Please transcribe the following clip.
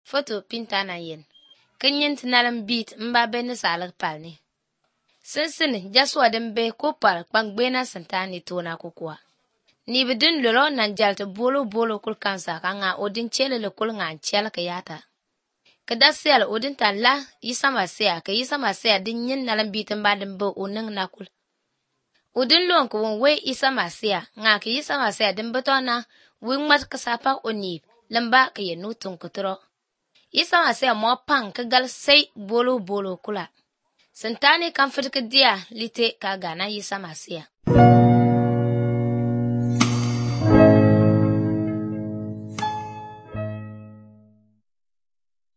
Foto pintana yen. Kenyin tinalam beat mba beni salak palni. Sinsini jaswa dembe kopal kpangbena santani tona kukwa. Ni bidin lolo nan jalta bolo kul kansa ka nga odin chele le kul nga chele ka yata. Kada sel odin tan la yisama sea ka yisama sea din yin nalam beat mba dembe oning nakul. Odin lon ko won we yisama sea nga ka yisama sea dembe tona wingmat kasapa onib lamba ka yenu tun kutro. Yisama sea mo pang ka gal say bolo kula. Santani kan fitka dia lite ka gana yisama sea.